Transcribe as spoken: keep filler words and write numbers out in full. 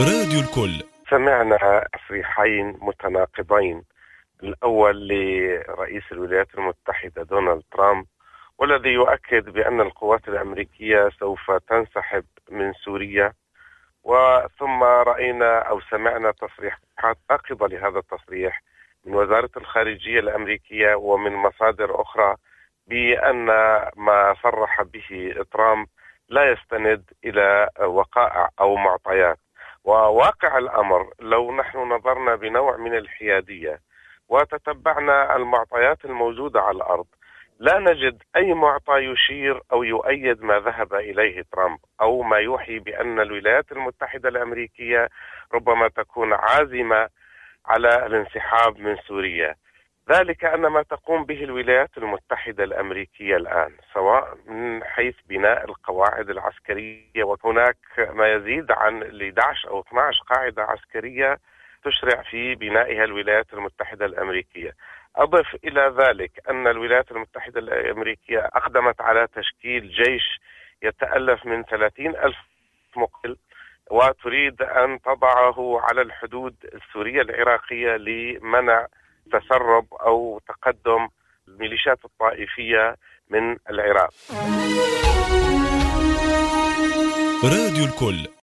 راديو الكل. سمعنا تصريحين متناقضين، الأول لرئيس الولايات المتحدة دونالد ترامب، والذي يؤكد بأن القوات الأمريكية سوف تنسحب من سوريا، وثم رأينا أو سمعنا تصريحات ناقضة لهذا التصريح من وزارة الخارجية الأمريكية ومن مصادر أخرى بأن ما صرح به ترامب لا يستند إلى وقائع أو معطيات. وواقع الأمر لو نحن نظرنا بنوع من الحيادية وتتبعنا المعطيات الموجودة على الأرض، لا نجد أي معطى يشير أو يؤيد ما ذهب إليه ترامب، أو ما يوحي بأن الولايات المتحدة الأمريكية ربما تكون عازمة على الانسحاب من سوريا. ذلك أن ما تقوم به الولايات المتحدة الأمريكية الآن، سواء من حيث بناء القواعد العسكرية، وهناك ما يزيد عن احد عشر أو اثني عشر قاعدة عسكرية تشرع في بنائها الولايات المتحدة الأمريكية. أضف إلى ذلك أن الولايات المتحدة الأمريكية أقدمت على تشكيل جيش يتألف من ثلاثين ألف مقاتل، وتريد أن تضعه على الحدود السورية العراقية لمنع تسرب أو تقدم الميليشيات الطائفية من العراق. راديو الكل.